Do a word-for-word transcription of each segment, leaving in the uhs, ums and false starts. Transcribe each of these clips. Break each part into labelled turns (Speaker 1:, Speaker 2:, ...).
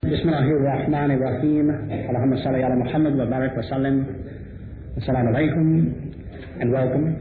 Speaker 1: Bismillahirrahmanirrahim. Allahumma salli ala Muhammad wa barak wa sallim. Assalamu alaikum and welcome.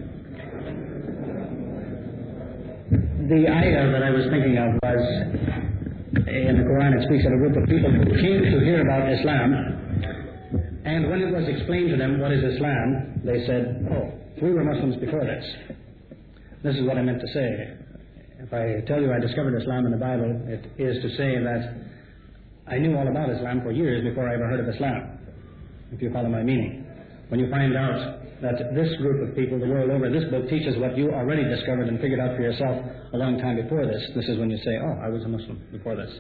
Speaker 1: The ayah that I was thinking of was in the Quran. It speaks of a group of people who came to hear about Islam, and when it was explained to them what is Islam, they said, oh, we were Muslims before this. This is what I meant to say. If I tell you I discovered Islam in the Bible, it is to say that I knew all about Islam for years before I ever heard of Islam, if you follow my meaning. When you find out that this group of people the world over, this book teaches what you already discovered and figured out for yourself a long time before this, this is when you say, oh, I was a Muslim before this.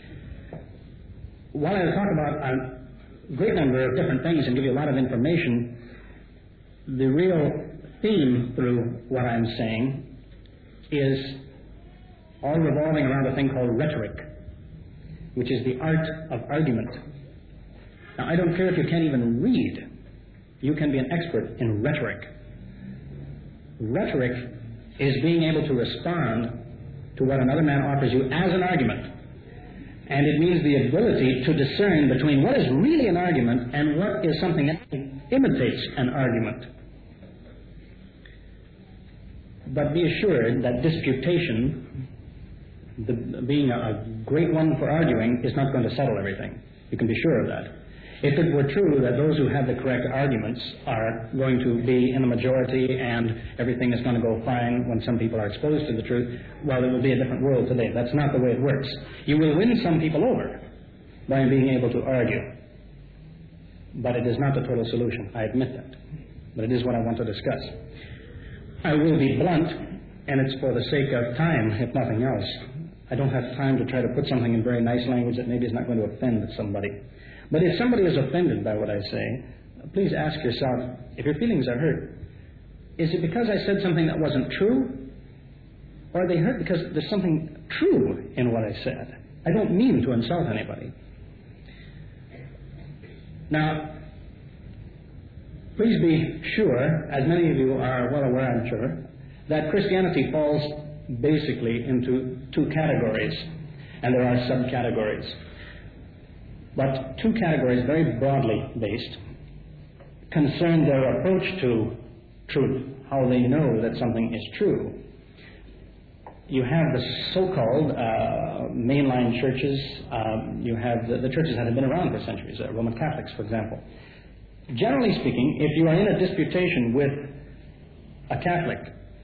Speaker 1: While I talk about a great number of different things and give you a lot of information, the real theme through what I'm saying is all revolving around a thing called rhetoric, which is the art of argument. Now, I don't care if you can't even read. You can be an expert in rhetoric. Rhetoric is being able to respond to what another man offers you as an argument. And it means the ability to discern between what is really an argument and what is something that imitates an argument. But be assured that disputation, The, being a, a great one for arguing, is not going to settle everything. You can be sure of that. If it were true that those who have the correct arguments are going to be in the majority and everything is going to go fine when some people are exposed to the truth, well, it would be a different world today. That's not the way it works. You will win some people over by being able to argue. But it is not the total solution. I admit that. But it is what I want to discuss. I will be blunt, and it's for the sake of time, if nothing else. I don't have time to try to put something in very nice language that maybe is not going to offend somebody. But if somebody is offended by what I say, please ask yourself, if your feelings are hurt, is it because I said something that wasn't true? Or are they hurt because there's something true in what I said? I don't mean to insult anybody. Now, please be sure, as many of you are well aware, I'm sure, that Christianity falls basically into two categories, and there are subcategories. But two categories, very broadly based, concern their approach to truth, how they know that something is true. You have the so-called uh, mainline churches. Um, you have the, the churches that have been around for centuries, uh, Roman Catholics, for example. Generally speaking, if you are in a disputation with a Catholic,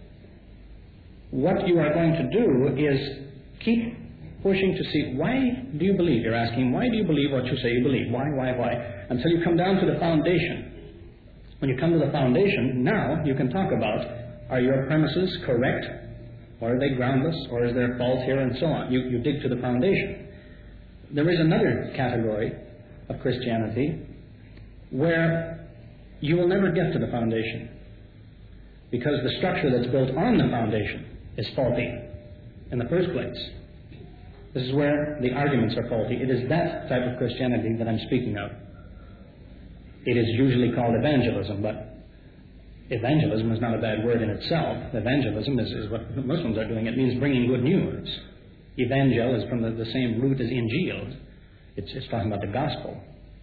Speaker 1: what you are going to do is keep pushing to see, why do you believe? You're asking, why do you believe what you say you believe? Why, why, why? Until you come down to the foundation. When you come to the foundation, now you can talk about, are your premises correct? Or are they groundless? Or is there fault here? And so on. You, you dig to the foundation. There is another category of Christianity where you will never get to the foundation, because the structure that's built on the foundation is faulty in the first place. This is where the arguments are faulty. It is that type of Christianity that I'm speaking of. It is usually called evangelism, but evangelism is not a bad word in itself. Evangelism is, is what Muslims are doing. It means bringing good news. Evangel is from the, the same root as Injil. It's, it's talking about the gospel.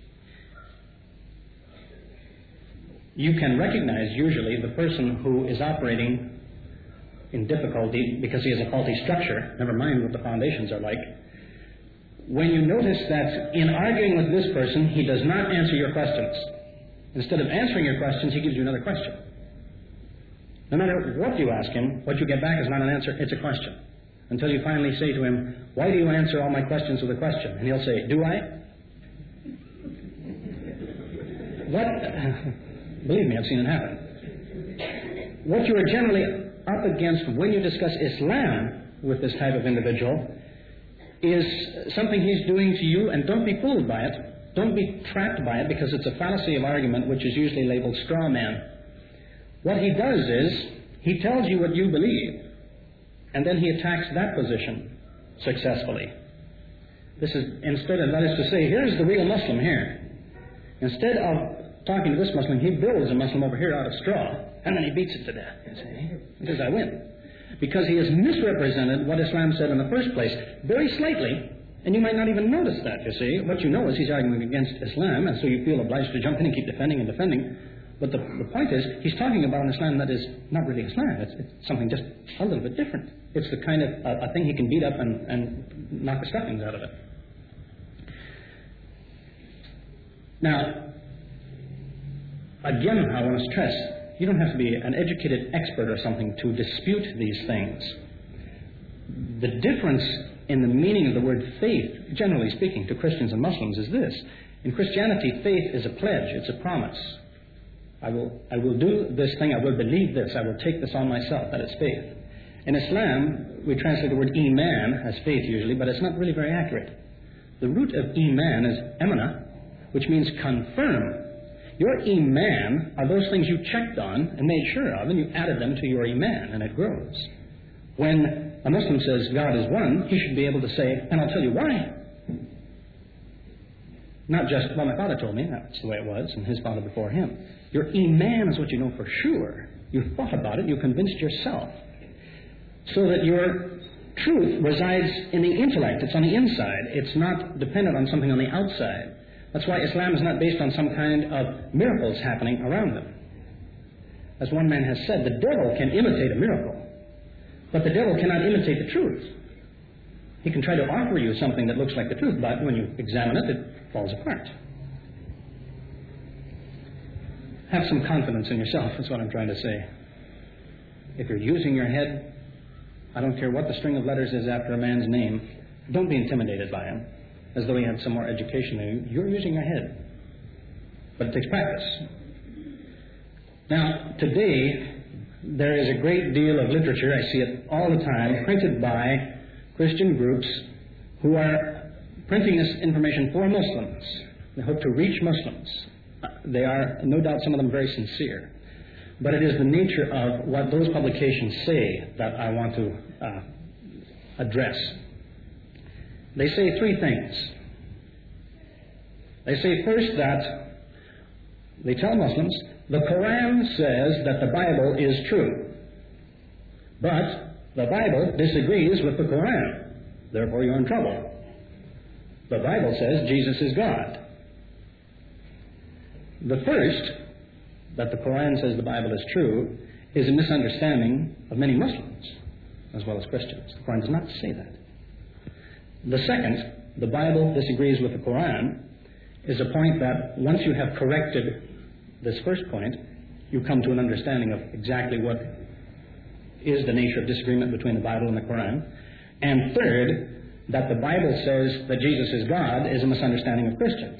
Speaker 1: You can recognize usually the person who is operating in difficulty because he has a faulty structure, never mind what the foundations are like, when you notice that in arguing with this person, he does not answer your questions. Instead of answering your questions, he gives you another question. No matter what you ask him, what you get back is not an answer, it's a question. Until you finally say to him, why do you answer all my questions with a question? And he'll say, do I? What? Believe me, I've seen it happen. What you are generally up against when you discuss Islam with this type of individual is something he's doing to you, and don't be fooled by it. Don't be trapped by it, because it's a fallacy of argument which is usually labeled straw man. What he does is he tells you what you believe, and then he attacks that position successfully. This is instead of, that is to say, here's the real Muslim here. Instead of talking to this Muslim, he builds a Muslim over here out of straw, and then he beats it to death. You see? He says, I win. Because he has misrepresented what Islam said in the first place, very slightly, And you might not even notice that, you see. What you know is he's arguing against Islam, and so you feel obliged to jump in and keep defending and defending. But the, the point is, he's talking about an Islam that is not really Islam. It's, it's something just a little bit different. It's the kind of uh, a thing he can beat up and, and knock the stuffings out of it. Now, again, I want to stress, you don't have to be an educated expert or something to dispute these things. The difference in the meaning of the word faith, generally speaking, to Christians and Muslims is this. In Christianity, faith is a pledge. It's a promise. I will, I will do this thing. I will believe this. I will take this on myself. That is faith. In Islam, we translate the word iman as faith usually, but it's not really very accurate. The root of iman is emana, which means confirm. Your iman are those things you checked on and made sure of, and you added them to your iman, and it grows. When a Muslim says God is one, he should be able to say, and I'll tell you why. Not just, well, my father told me, that's the way it was, and his father before him. Your iman is what you know for sure. You thought about it, you convinced yourself. So that your truth resides in the intellect, it's on the inside. It's not dependent on something on the outside. That's why Islam is not based on some kind of miracles happening around them. As one man has said, the devil can imitate a miracle, but the devil cannot imitate the truth. He can try to offer you something that looks like the truth, but when you examine it, it falls apart. Have some confidence in yourself, is what I'm trying to say. If you're using your head, I don't care what the string of letters is after a man's name, don't be intimidated by him, as though he had some more education than you. You're using your head. But it takes practice. Now, today, there is a great deal of literature, I see it all the time, printed by Christian groups who are printing this information for Muslims. They hope to reach Muslims. They are, no doubt, some of them very sincere. But it is the nature of what those publications say that I want to uh, address. They say three things. They say first that they tell Muslims the Quran says that the Bible is true, but the Bible disagrees with the Quran. Therefore, you're in trouble. The Bible says Jesus is God. The first, that the Quran says the Bible is true, is a misunderstanding of many Muslims as well as Christians. The Quran does not say that. The second, the Bible disagrees with the Quran, is a point that once you have corrected this first point, you come to an understanding of exactly what is the nature of disagreement between the Bible and the Quran. And third, that the Bible says that Jesus is God is a misunderstanding of Christians.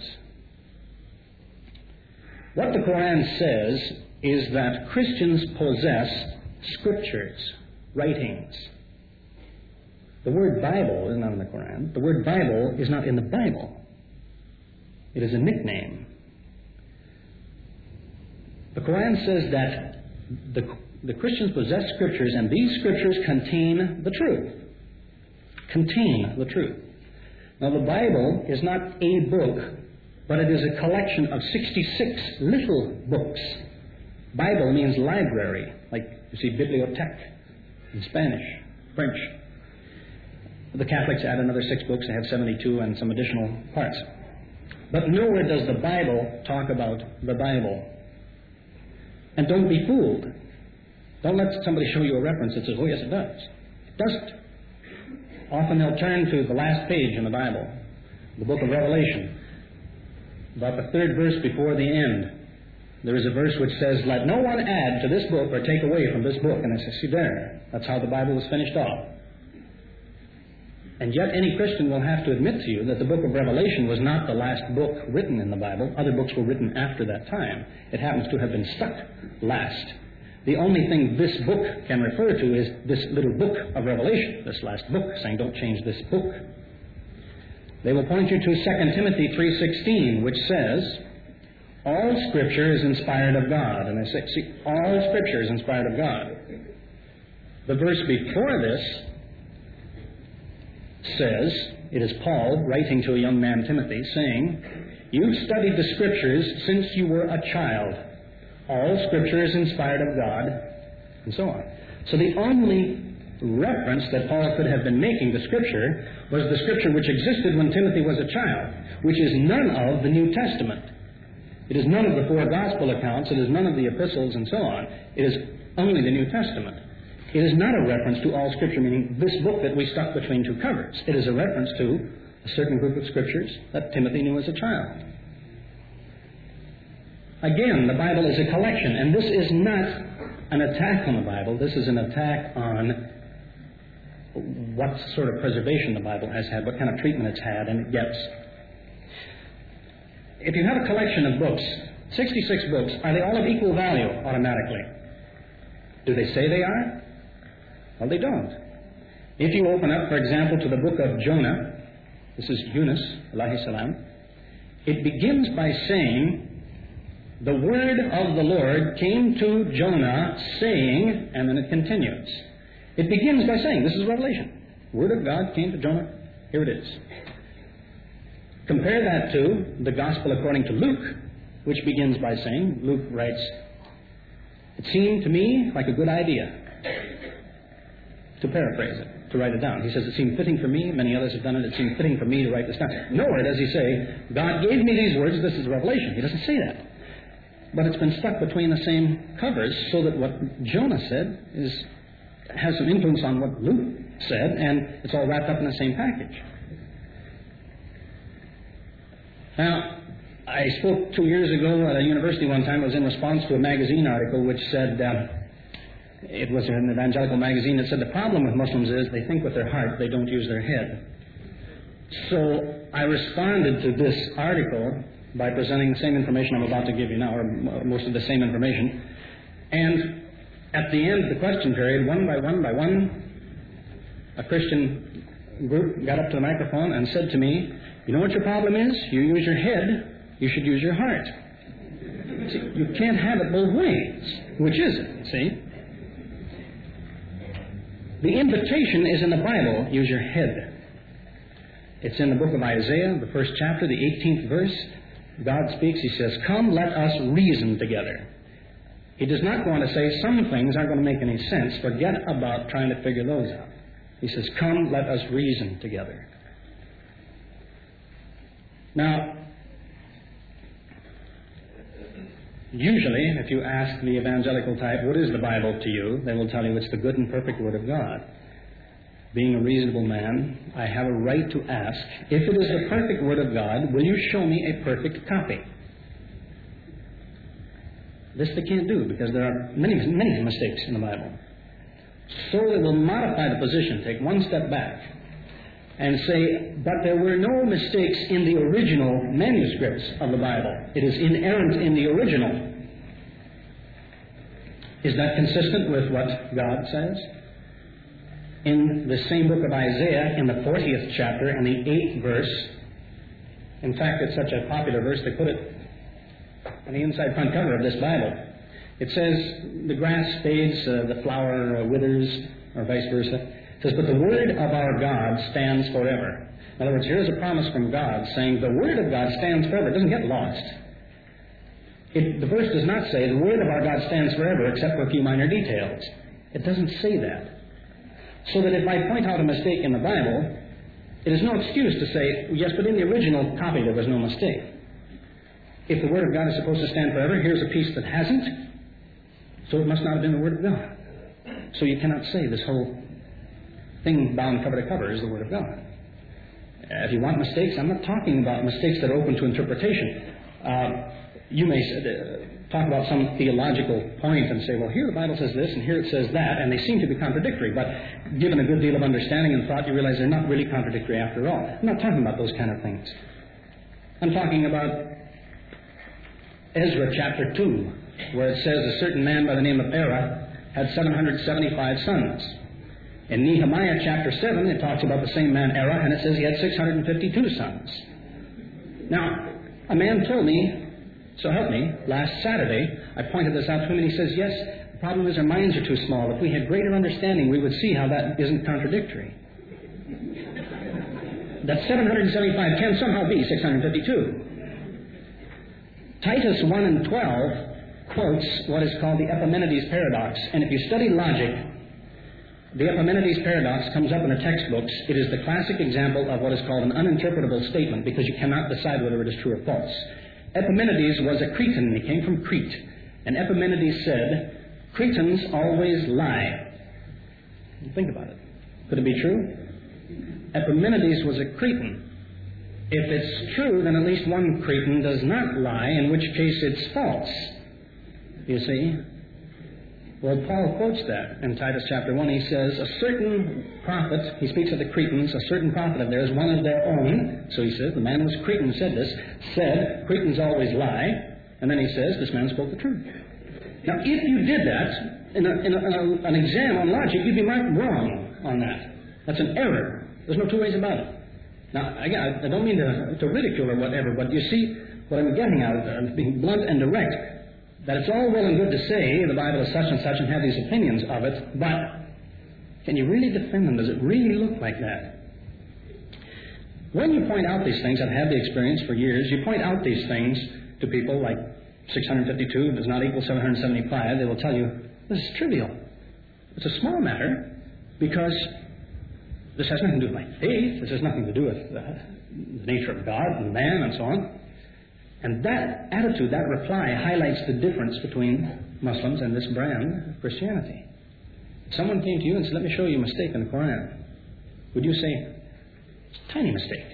Speaker 1: What the Quran says is that Christians possess scriptures, writings. The word Bible is not in the Quran. The word Bible is not in the Bible. It is a nickname. The Quran says that the, the Christians possess scriptures, and these scriptures contain the truth. Contain the truth. Now, the Bible is not a book, but it is a collection of sixty-six little books. Bible means library, like you see bibliothèque in Spanish, French. The Catholics add another six books. They have seventy-two and some additional parts. But nowhere does the Bible talk about the Bible. And don't be fooled. Don't let somebody show you a reference that says, oh, yes, it does. It doesn't. Often they'll turn to the last page in the Bible, the book of Revelation, about the third verse before the end. There is a verse which says, let no one add to this book or take away from this book. And I say, see there, that's how the Bible was finished off. And yet any Christian will have to admit to you that the book of Revelation was not the last book written in the Bible. Other books were written after that time. It happens to have been stuck last. The only thing this book can refer to is this little book of Revelation, this last book, saying don't change this book. They will point you to Second Timothy three sixteen, which says, all Scripture is inspired of God. And they say, see, all Scripture is inspired of God. The verse before this says, it is Paul writing to a young man, Timothy, saying, you've studied the Scriptures since you were a child. All Scripture is inspired of God, and so on. So the only reference that Paul could have been making to Scripture was the Scripture which existed when Timothy was a child, which is none of the New Testament. It is none of the four gospel accounts. It is none of the epistles and so on. It is only the New Testament. It is not a reference to all Scripture, meaning this book that we stuck between two covers. It is a reference to a certain group of Scriptures that Timothy knew as a child. Again, the Bible is a collection, and this is not an attack on the Bible. This is an attack on what sort of preservation the Bible has had, what kind of treatment it's had, and it gets. If you have a collection of books, sixty-six books, are they all of equal value automatically? Do they say they are? Well, they don't. If you open up, for example, to the book of Jonah, this is Yunus, alayhi salam, it begins by saying, the word of the Lord came to Jonah, saying, and then it continues. It begins by saying, this is Revelation. The word of God came to Jonah. Here it is. Compare that to the Gospel according to Luke, which begins by saying, Luke writes, it seemed to me like a good idea. To paraphrase it, to write it down. He says, it seemed fitting for me. Many others have done it. It seemed fitting for me to write this down. Nowhere does he say, God gave me these words. This is Revelation. He doesn't say that. But it's been stuck between the same covers so that what Jonah said is has some influence on what Luke said, and it's all wrapped up in the same package. Now, I spoke two years ago at a university one time. It was in response to a magazine article which said, uh, it was an evangelical magazine that said the problem with Muslims is they think with their heart, they don't use their head. So I responded to this article by presenting the same information I'm about to give you now, or most of the same information. And at the end of the question period, one by one by one, a Christian group got up to the microphone and said to me, you know what your problem is? You use your head, you should use your heart. See, you can't have it both ways. Which is it, see? The invitation is in the Bible, use your head. It's in the book of Isaiah, the first chapter, the eighteenth verse. God speaks, he says, come, let us reason together. He does not want to say some things aren't going to make any sense. Forget about trying to figure those out. He says, come, let us reason together. Now, usually, if you ask the evangelical type, what is the Bible to you? They will tell you it's the good and perfect Word of God. Being a reasonable man, I have a right to ask, if it is the perfect Word of God, will you show me a perfect copy? This they can't do because there are many, many mistakes in the Bible. So they will modify the position, take one step back, and say, but there were no mistakes in the original manuscripts of the Bible. It is inerrant in the original. Is that consistent with what God says? In the same book of Isaiah, in the fortieth chapter and the eighth verse, in fact, it's such a popular verse, they put it on the inside front cover of this Bible. It says, the grass fades, uh, the flower uh, withers, or vice versa. It says, but the word of our God stands forever. In other words, here's a promise from God saying the word of God stands forever. It doesn't get lost. It, the verse does not say the word of our God stands forever except for a few minor details. It doesn't say that. So that if I point out a mistake in the Bible, it is no excuse to say, yes, but in the original copy there was no mistake. If the Word of God is supposed to stand forever, here's a piece that hasn't, so it must not have been the Word of God. So you cannot say this whole thing bound cover to cover is the Word of God. Uh, if you want mistakes, I'm not talking about mistakes that are open to interpretation. Uh, you may uh, talk about some theological point and say, well, here the Bible says this and here it says that, and they seem to be contradictory, but given a good deal of understanding and thought, you realize they're not really contradictory after all. I'm not talking about those kind of things. I'm talking about Ezra chapter two, where it says a certain man by the name of Erah had seven hundred seventy-five sons. In Nehemiah chapter seven, it talks about the same man Erah, and it says he had six hundred fifty-two sons. Now, a man told me, so help me, last Saturday, I pointed this out to him, and he says, yes, the problem is our minds are too small. If we had greater understanding, we would see how that isn't contradictory. That seven hundred seventy-five can somehow be six hundred fifty-two. Titus one and twelve quotes what is called the Epimenides paradox, and if you study logic, the Epimenides paradox comes up in the textbooks, it is the classic example of what is called an uninterpretable statement because you cannot decide whether it is true or false. Epimenides was a Cretan. He came from Crete. And Epimenides said, Cretans always lie. Think about it. Could it be true? Epimenides was a Cretan. If it's true, then at least one Cretan does not lie, in which case it's false. You see? Well, Paul quotes that in Titus chapter one. He says, a certain prophet, he speaks of the Cretans, a certain prophet of theirs, one of their own, so he says, the man who was Cretan said this, said, Cretans always lie, and then he says, this man spoke the truth. Now, if you did that, in, a, in, a, in a, an exam on logic, you'd be marked wrong on that. That's an error. There's no two ways about it. Now, again, I don't mean to, to ridicule or whatever, but you see what I'm getting at, uh, being blunt and direct, that it's all well and good to say the Bible is such and such and have these opinions of it, but can you really defend them? Does it really look like that? When you point out these things, I've had the experience for years, you point out these things to people like six hundred fifty-two does not equal seven hundred seventy-five, they will tell you, this is trivial. It's a small matter because this has nothing to do with my faith. This has nothing to do with uh, the nature of God and man and so on. And that attitude, that reply, highlights the difference between Muslims and this brand of Christianity. If someone came to you and said, let me show you a mistake in the Quran, would you say, it's a tiny mistake?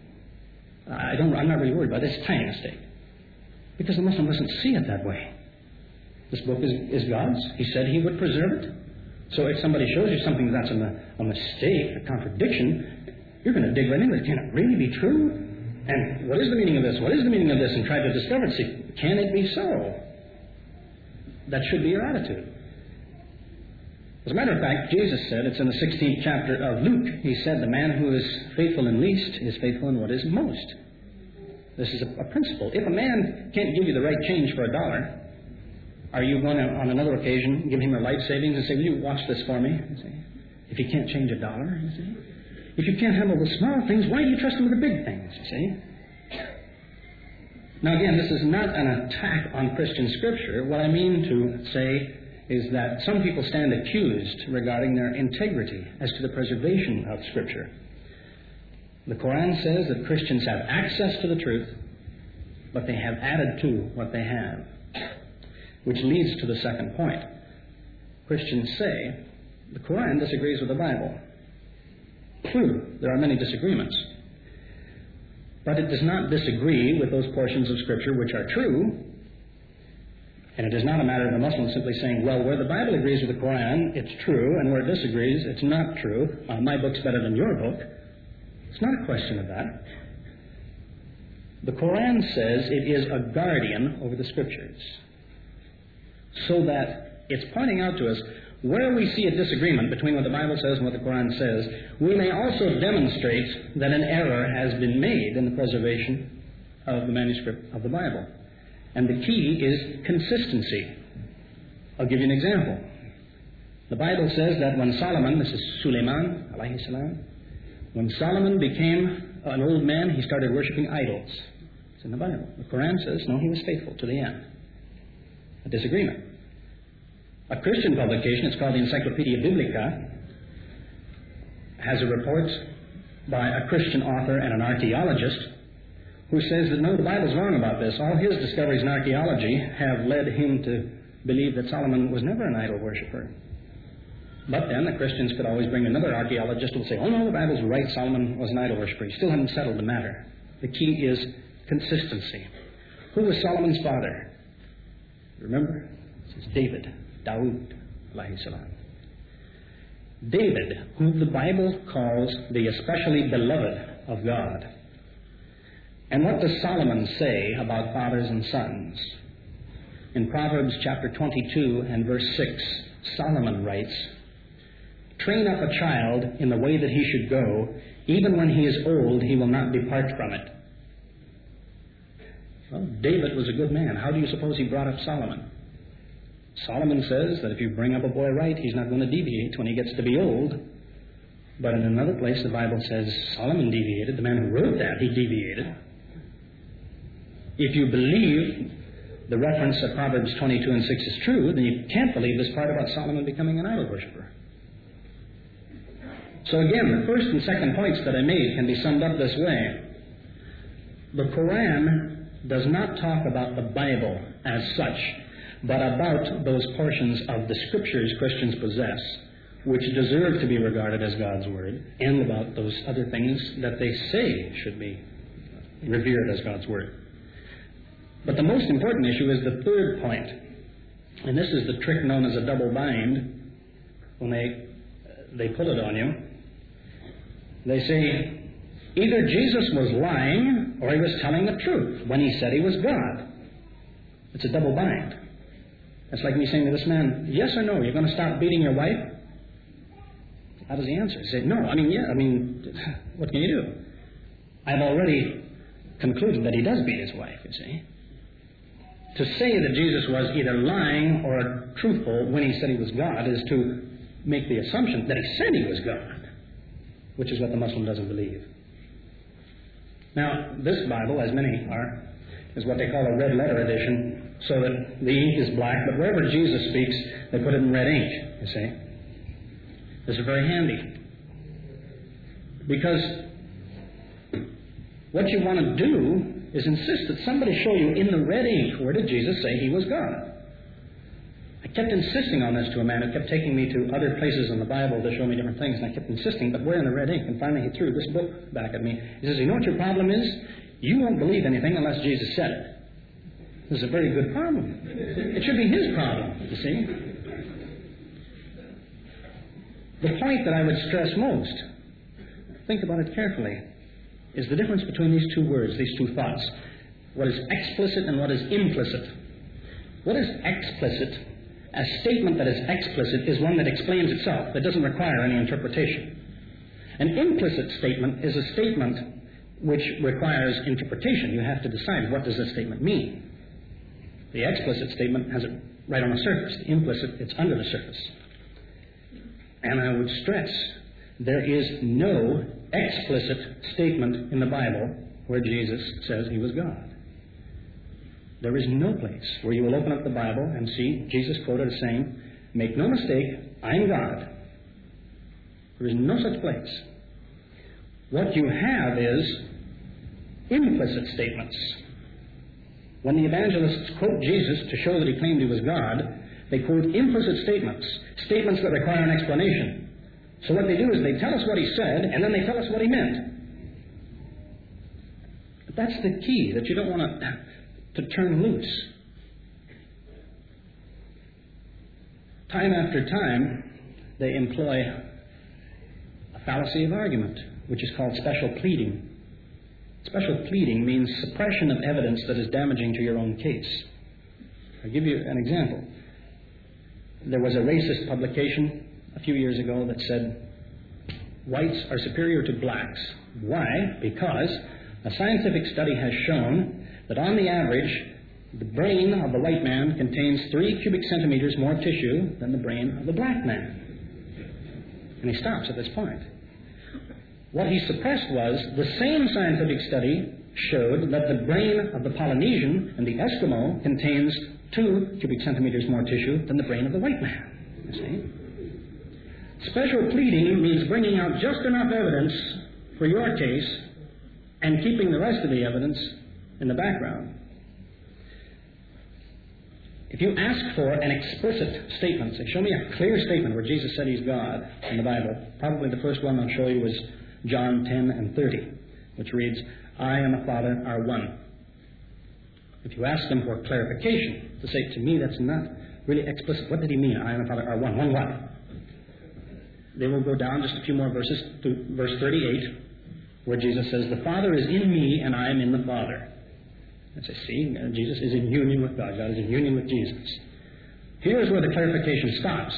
Speaker 1: I don't, I'm not really worried about this. It's a tiny mistake. Because the Muslim doesn't see it that way. This book is, is God's. He said he would preserve it. So if somebody shows you something that's a, a mistake, a contradiction, you're going to dig right into it. Can it really be true? And what is the meaning of this? What is the meaning of this? And try to discover it. See, can it be so? That should be your attitude. As a matter of fact, Jesus said, it's in the sixteenth chapter of Luke, he said, the man who is faithful in least is faithful in what is most. This is a, a principle. If a man can't give you the right change for a dollar, are you going to, on another occasion, give him your life savings and say, will you watch this for me? You see? If he can't change a dollar, you see? If you can't handle the small things, why do you trust him with the big things, you see? Now again, this is not an attack on Christian Scripture. What I mean to say is that some people stand accused regarding their integrity as to the preservation of Scripture. The Quran says that Christians have access to the truth, but they have added to what they have. Which leads to the second point. Christians say the Quran disagrees with the Bible. True, there are many disagreements. But it does not disagree with those portions of Scripture which are true. And it is not a matter of the Muslim simply saying, well, where the Bible agrees with the Quran, it's true, and where it disagrees, it's not true. Uh, my book's better than your book. It's not a question of that. The Quran says it is a guardian over the Scriptures. So that it's pointing out to us where we see a disagreement between what the Bible says and what the Quran says, we may also demonstrate that an error has been made in the preservation of the manuscript of the Bible. And the key is consistency. I'll give you an example. The Bible says that when Solomon, this is Suleiman, alayhi salam, when Solomon became an old man, he started worshiping idols. It's in the Bible. The Quran says, no, he was faithful to the end. A disagreement. A Christian publication, it's called the Encyclopedia Biblica, has a report by a Christian author and an archaeologist who says that no, the Bible's wrong about this. All his discoveries in archaeology have led him to believe that Solomon was never an idol worshiper. But then the Christians could always bring another archaeologist who would say, oh no, the Bible's right, Solomon was an idol worshiper. He still hadn't settled the matter. The key is consistency. Who was Solomon's father? Remember? This is David, Dawood, alayhi salam. David, whom the Bible calls the especially beloved of God. And what does Solomon say about fathers and sons? In Proverbs chapter twenty-two and verse six, Solomon writes, train up a child in the way that he should go, even when he is old, he will not depart from it. Well, David was a good man. How do you suppose he brought up Solomon? Solomon says that if you bring up a boy right, he's not going to deviate when he gets to be old. But in another place, the Bible says Solomon deviated. The man who wrote that, he deviated. If you believe the reference of Proverbs twenty-two and six is true, then you can't believe this part about Solomon becoming an idol worshiper. So again, the first and second points that I made can be summed up this way. The Quran does not talk about the Bible as such, but about those portions of the Scriptures Christians possess, which deserve to be regarded as God's Word, and about those other things that they say should be revered as God's Word. But the most important issue is the third point, and this is the trick known as a double bind. When they, they pull it on you, they say, either Jesus was lying or he was telling the truth when he said he was God. It's a double bind. It's like me saying to this man, yes or no, you're going to stop beating your wife? How does he answer? He said, no, I mean, yeah, I mean, what can you do? I've already concluded that he does beat his wife, you see. To say that Jesus was either lying or truthful when he said he was God is to make the assumption that he said he was God, which is what the Muslim doesn't believe. Now, this Bible, as many are, is what they call a red letter edition, so that the ink is black, but wherever Jesus speaks, they put it in red ink, you see. This is very handy. Because what you want to do is insist that somebody show you in the red ink, where did Jesus say he was God? I kept insisting on this to a man who kept taking me to other places in the Bible to show me different things, and I kept insisting, but where in the red ink? And finally he threw this book back at me. He says, you know what your problem is? You won't believe anything unless Jesus said it. This is a very good problem. It should be his problem, you see. The point that I would stress most, think about it carefully, is the difference between these two words, these two thoughts. What is explicit and what is implicit. What is explicit? A statement that is explicit is one that explains itself, that doesn't require any interpretation. An implicit statement is a statement which requires interpretation. You have to decide, what does this statement mean? The explicit statement has it right on the surface. The implicit, it's under the surface. And I would stress, there is no explicit statement in the Bible where Jesus says he was God. There is no place where you will open up the Bible and see Jesus quoted as saying, make no mistake, I'm God. There is no such place. What you have is implicit statements. When the evangelists quote Jesus to show that he claimed he was God, they quote implicit statements, statements that require an explanation. So what they do is they tell us what he said, and then they tell us what he meant. But that's the key, that you don't want to, to turn loose. Time after time, they employ a fallacy of argument, which is called special pleading. Special pleading means suppression of evidence that is damaging to your own case. I'll give you an example. There was a racist publication a few years ago that said whites are superior to blacks. Why? Because a scientific study has shown that on the average, the brain of the white man contains three cubic centimeters more tissue than the brain of the black man. And he stops at this point. What he suppressed was the same scientific study showed that the brain of the Polynesian and the Eskimo contains two cubic centimeters more tissue than the brain of the white man. You see? Special pleading means bringing out just enough evidence for your case and keeping the rest of the evidence in the background. If you ask for an explicit statement, say, show me a clear statement where Jesus said he's God in the Bible, probably the first one I'll show you was John ten and thirty, which reads, I and the Father are one. If you ask them for clarification, to say, to me that's not really explicit, what did he mean, I and the Father are one? One what? They will go down just a few more verses to verse thirty-eight, where Jesus says, the Father is in me and I am in the Father. And say, see, Jesus is in union with God. God is in union with Jesus. Here's where the clarification stops.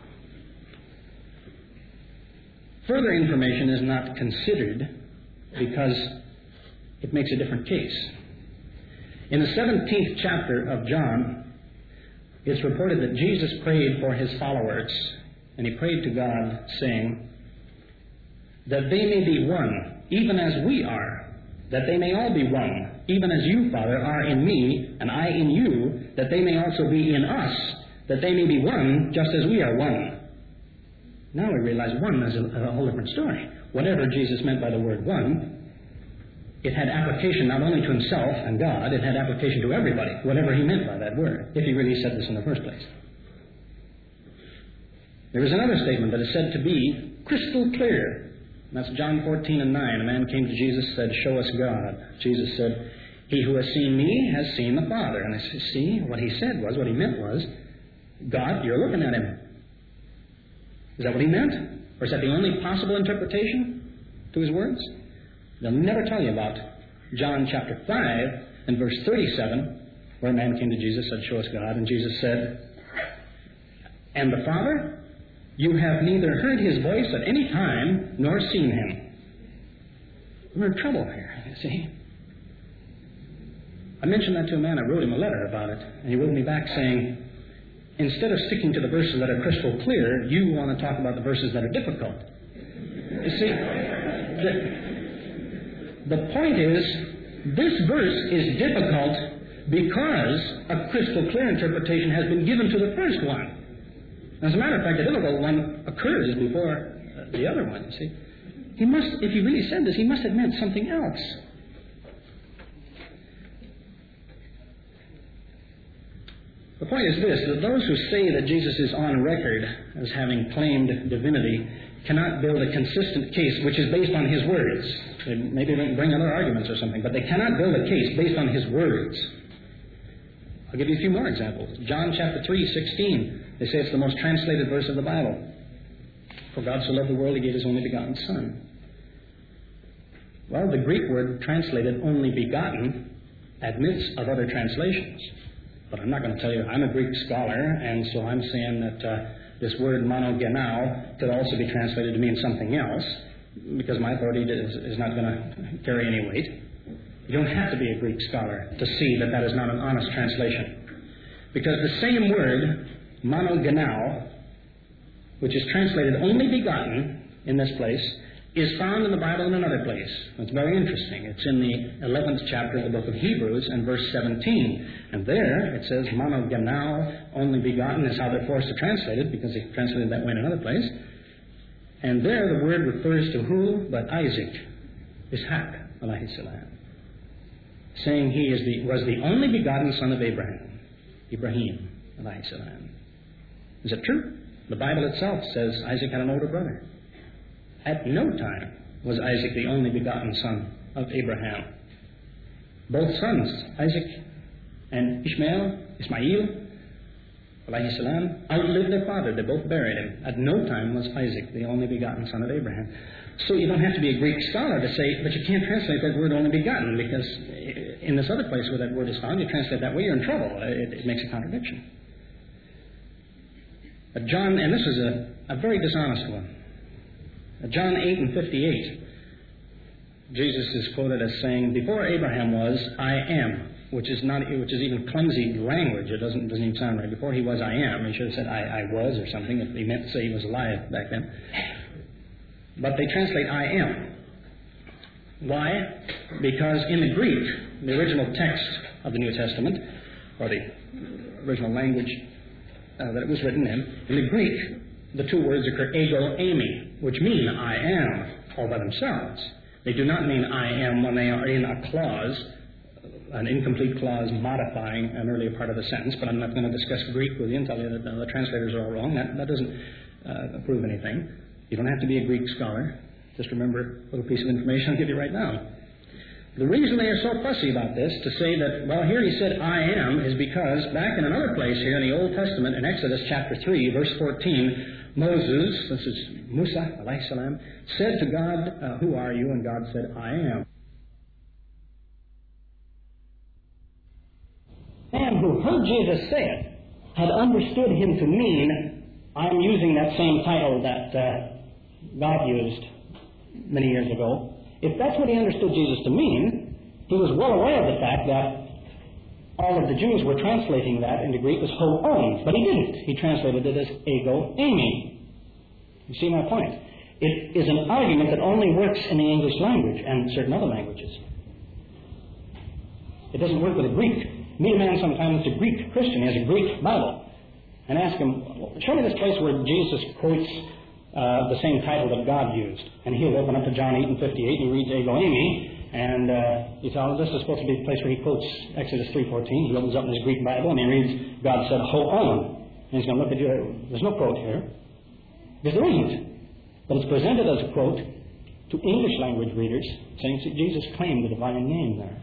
Speaker 1: Further information is not considered because it makes a different case. In the seventeenth chapter of John, it's reported that Jesus prayed for his followers, and he prayed to God, saying, that they may be one, even as we are, that they may all be one, even as you, Father, are in me, and I in you, that they may also be in us, that they may be one, just as we are one. Now we realize one is a, a whole different story. Whatever Jesus meant by the word one, it had application not only to himself and God, it had application to everybody, whatever he meant by that word, if he really said this in the first place. There is another statement that is said to be crystal clear. That's John fourteen and nine. A man came to Jesus and said, "Show us God." Jesus said, "He who has seen me has seen the Father." And I said, see, what he said was, what he meant was, God, you're looking at him. Is that what he meant? Or is that the only possible interpretation to his words? They'll never tell you about John chapter five and verse thirty-seven, where a man came to Jesus and said, "Show us God." And Jesus said, "And the Father? You have neither heard his voice at any time nor seen him." We're in trouble here, you see. I mentioned that to a man. I wrote him a letter about it. And he wrote me back saying, instead of sticking to the verses that are crystal clear, you want to talk about the verses that are difficult. You see, the, the point is, this verse is difficult because a crystal clear interpretation has been given to the first one. As a matter of fact, the difficult one occurs before the other one, you see. He must, if he really said this, he must have meant something else. The point is this, that those who say that Jesus is on record as having claimed divinity cannot build a consistent case which is based on his words. They maybe they bring other arguments or something, but they cannot build a case based on his words. I'll give you a few more examples. John chapter three, sixteen. They say it's the most translated verse of the Bible. For God so loved the world, he gave his only begotten Son. Well, the Greek word translated only begotten admits of other translations. But I'm not going to tell you, I'm a Greek scholar, and so I'm saying that uh, this word monogenao could also be translated to mean something else, because my authority is, is not going to carry any weight. You don't have to be a Greek scholar to see that that is not an honest translation. Because the same word, monogenao, which is translated only begotten in this place, is found in the Bible in another place. It's very interesting. It's in the eleventh chapter of the book of Hebrews and verse seventeen. And there it says, monogenao, only begotten, is how they're forced to translate it, because they translated it that way in another place. And there the word refers to who but Isaac, Ishaq, alayhi salam, saying he is the, was the only begotten son of Abraham, Ibrahim, alayhi salam. Is it true? The Bible itself says Isaac had an older brother. At no time was Isaac the only begotten son of Abraham. Both sons, Isaac and Ishmael, Ismail, alayhi salam, outlived their father. They both buried him. At no time was Isaac the only begotten son of Abraham. So you don't have to be a Greek scholar to say, but you can't translate that word only begotten, because in this other place where that word is found, you translate that way, you're in trouble. It, it makes a contradiction. But John, and this is a, a very dishonest one. John eight and fifty-eight, Jesus is quoted as saying, "Before Abraham was, I am," which is not, which is even clumsy language. It doesn't doesn't even sound right. Before he was, I am. He should have said, I, I was or something, if he meant to say he was alive back then. But they translate I am. Why? Because in the Greek, the original text of the New Testament, or the original language uh, that it was written in, in the Greek, the two words occur ego, eimi, which mean I am all by themselves. They do not mean I am when they are in a clause, an incomplete clause modifying an earlier part of the sentence, but I'm not going to discuss Greek with you and tell you that the translators are all wrong. That, that doesn't uh, prove anything. You don't have to be a Greek scholar. Just remember a little piece of information I'll give you right now. The reason they are so fussy about this, to say that, well, here he said I am, is because back in another place here in the Old Testament, in Exodus chapter three, verse fourteen, Moses, this is Musa, alayhi salam, said to God, uh, who are you? And God said, I am. And who heard Jesus say it had understood him to mean, I'm using that same title that uh, God used many years ago. If that's what he understood Jesus to mean, he was well aware of the fact that all of the Jews were translating that into Greek as ho om, but he didn't. He translated it as ego eimi. You see my point? It is an argument that only works in the English language and certain other languages. It doesn't work with a Greek. Meet a man sometimes who's a Greek Christian, he has a Greek Bible, and ask him, show me this place where Jesus quotes uh, the same title that God used. And he'll open up to John eight and fifty-eight, and he reads Ego Eimi, and uh, he tells this is supposed to be the place where he quotes Exodus three fourteen. He opens up in his Greek Bible, and he reads, God said, Ho on. And he's going to look at you. There's no quote here. Because there isn't. But it's presented as a quote to English language readers, saying that Jesus claimed the divine name there.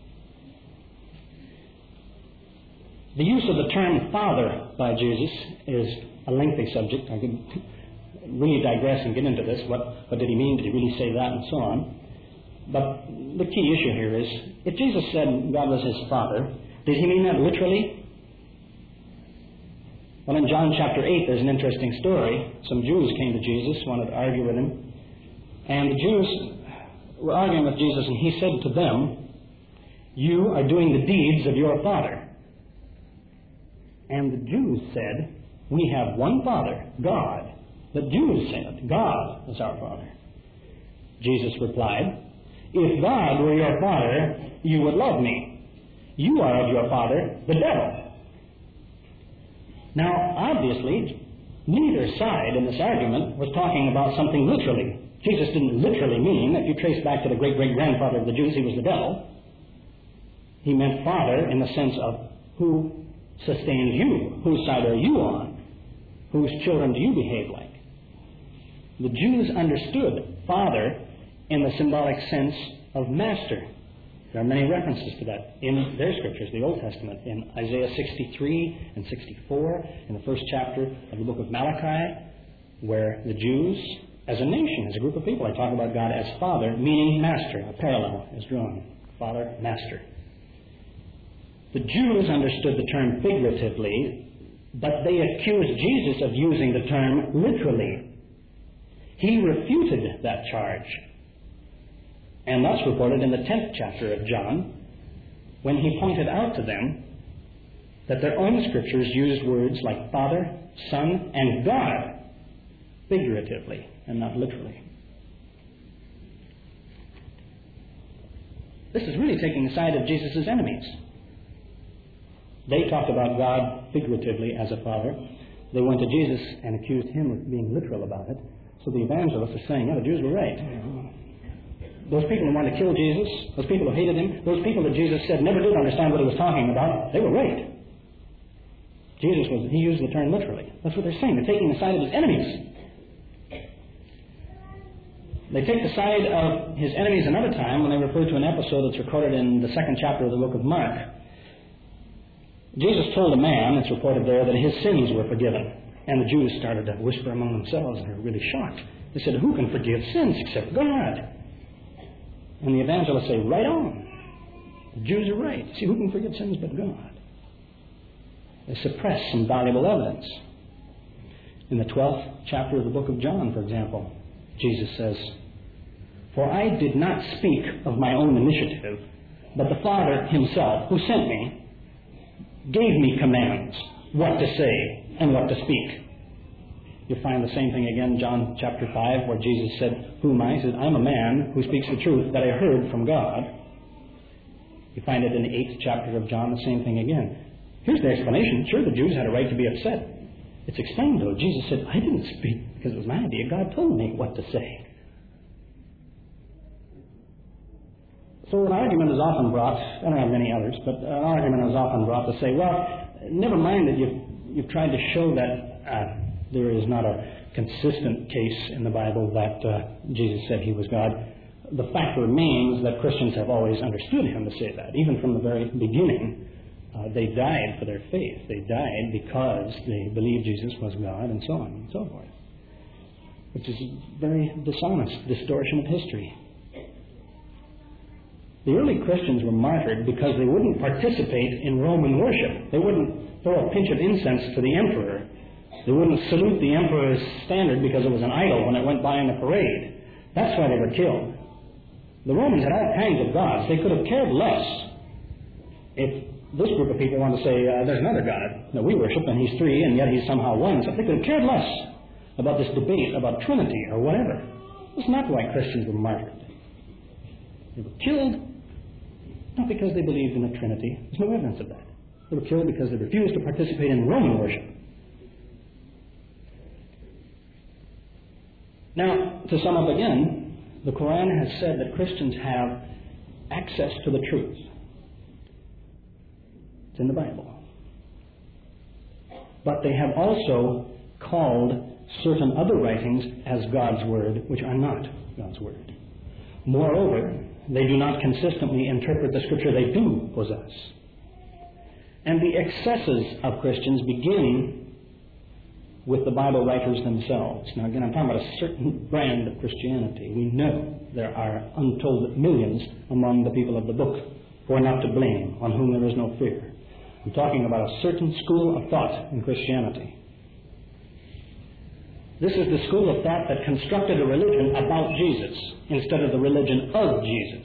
Speaker 1: The use of the term Father by Jesus is a lengthy subject. I could really digress and get into this. What, what did he mean? Did he really say that? And so on. But the key issue here is, if Jesus said God was his Father, did he mean that literally? Well, in John chapter eight, there's an interesting story. Some Jews came to Jesus, wanted to argue with him. And the Jews were arguing with Jesus, and he said to them, you are doing the deeds of your father. And the Jews said, we have one Father, God. The Jews said, God is our Father. Jesus replied, if God were your Father, you would love me. You are of your father, the devil. Now, obviously, neither side in this argument was talking about something literally. Jesus didn't literally mean, if you trace back to the great-great-grandfather of the Jews, he was the devil. He meant Father in the sense of who sustains you? Whose side are you on? Whose children do you behave like? The Jews understood Father in the symbolic sense of master. There are many references to that in their scriptures, the Old Testament, in Isaiah sixty-three and sixty-four, in the first chapter of the book of Malachi, where the Jews, as a nation, as a group of people, they talk about God as Father, meaning master. A parallel is drawn. Father, master. The Jews understood the term figuratively, but they accused Jesus of using the term literally. He refuted that charge. And that's reported in the tenth chapter of John, when he pointed out to them that their own scriptures used words like Father, Son, and God figuratively and not literally. This is really taking the side of Jesus' enemies. They talked about God figuratively as a father. They went to Jesus and accused him of being literal about it. So the evangelists are saying, yeah, the Jews were right. Those people who wanted to kill Jesus, those people who hated him, those people that Jesus said never did understand what he was talking about, they were right. Jesus was, he used the term literally. That's what they're saying. They're taking the side of his enemies. They take the side of his enemies another time when they refer to an episode that's recorded in the second chapter of the book of Mark. Jesus told a man, it's reported there, that his sins were forgiven. And the Jews started to whisper among themselves, and they were really shocked. They said, who can forgive sins except God? And the evangelists say, right on. The Jews are right. See, who can forgive sins but God? They suppress some valuable evidence. In the twelfth chapter of the book of John, for example, Jesus says, for I did not speak of my own initiative, but the Father himself, who sent me, gave me commands what to say and what to speak. You find the same thing again in John chapter five, where Jesus said, who am I? He said, I'm a man who speaks the truth that I heard from God. You find it in the eighth chapter of John, the same thing again. Here's the explanation. Sure, the Jews had a right to be upset. It's explained, though. Jesus said, I didn't speak because it was my idea. God told me what to say. So an argument is often brought, I don't have many others, but an argument is often brought to say, well, never mind that you've, you've tried to show that uh, there is not a consistent case in the Bible that uh, Jesus said he was God. The fact remains that Christians have always understood him to say that. Even from the very beginning, uh, they died for their faith. They died because they believed Jesus was God, and so on and so forth. Which is a very dishonest distortion of history. The early Christians were martyred because they wouldn't participate in Roman worship. They wouldn't throw a pinch of incense to the emperor. They wouldn't salute the emperor's standard because it was an idol when it went by in the parade. That's why they were killed. The Romans had all kinds of gods. They could have cared less if this group of people wanted to say, uh, there's another God that we worship, and he's three, and yet he's somehow one. So they could have cared less about this debate about Trinity or whatever. That's not why Christians were martyred. They were killed not because they believed in the Trinity. There's no evidence of that. They were killed because they refused to participate in Roman worship. Now, to sum up again, the Quran has said that Christians have access to the truth. It's in the Bible. But they have also called certain other writings as God's Word, which are not God's Word. Moreover, they do not consistently interpret the Scripture they do possess. And the excesses of Christians begin with the Bible writers themselves. Now again, I'm talking about a certain brand of Christianity. We know there are untold millions among the people of the book who are not to blame, on whom there is no fear. I'm talking about a certain school of thought in Christianity. This is the school of thought that constructed a religion about Jesus instead of the religion of Jesus.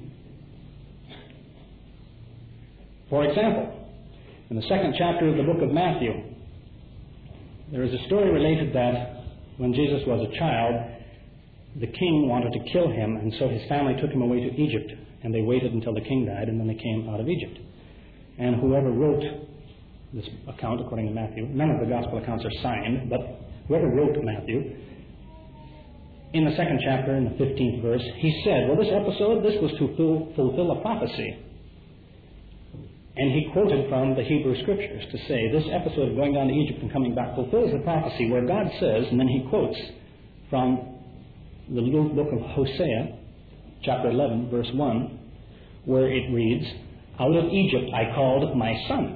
Speaker 1: For example, in the second chapter of the book of Matthew, there is a story related that when Jesus was a child, the king wanted to kill him, and so his family took him away to Egypt, and they waited until the king died, and then they came out of Egypt. And whoever wrote this account, according to Matthew, none of the gospel accounts are signed, but whoever wrote Matthew, in the second chapter, in the fifteenth verse, he said, well, this episode, this was to full, fulfill a prophecy. And he quoted from the Hebrew Scriptures to say, this episode of going down to Egypt and coming back fulfills the prophecy where God says, and then he quotes from the little book of Hosea, chapter eleven, verse one, where it reads, out of Egypt I called my son.